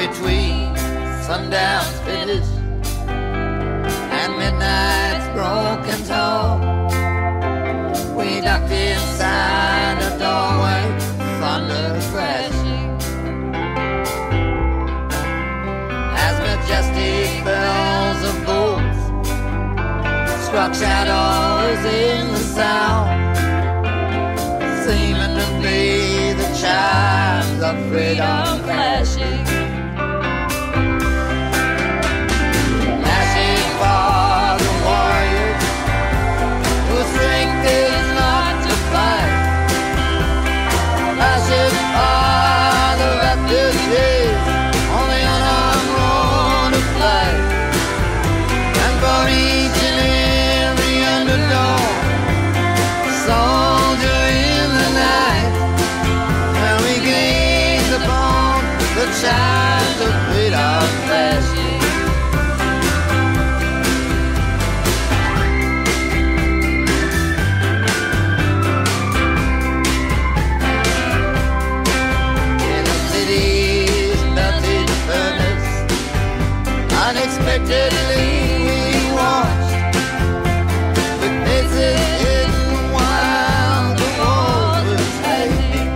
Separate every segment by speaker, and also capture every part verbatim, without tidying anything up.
Speaker 1: between sundown's finish and midnight's broken toll, we ducked inside a doorway, thunder crashing, as majestic bells of boots struck shadows in the sound, seeming to be the chimes of freedom clashing. Clashing for the warriors whose strength is not to fight. Clashing for the refugees on the unarmed road to flight. And for each and every underdog, soldier in the night, and we gaze upon the chimes of freedom flashing. In the city's melted furnace, unexpectedly we watched with faces hidden while the war was raging.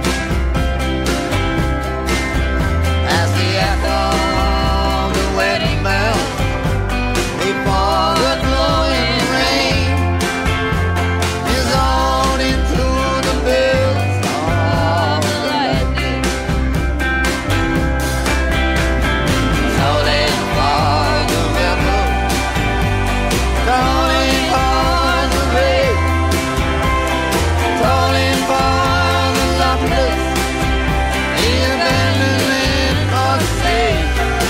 Speaker 1: As the echo of the wedding bell before the glowing rain resounded into the bells of the lightning, tolling for the river, tolling for the rain, tolling for the loveless, the abandonment forsaken,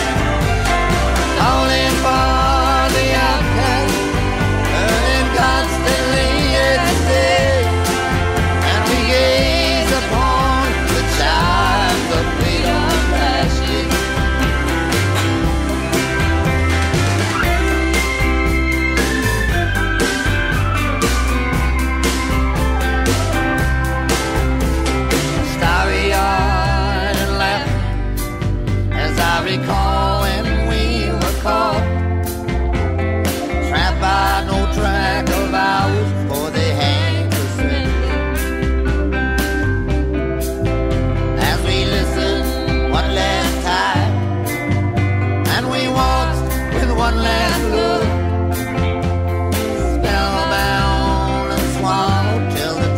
Speaker 1: tolling for the outcast, burning constantly at stake, and we gaze upon the chimes of freedom flashing. Starry-eyed and laughing as I recall when we were caught, trapped by no track of ours, for they hang to surrender. As we listened one last time, and we walked with one last look, spellbound and swallowed till the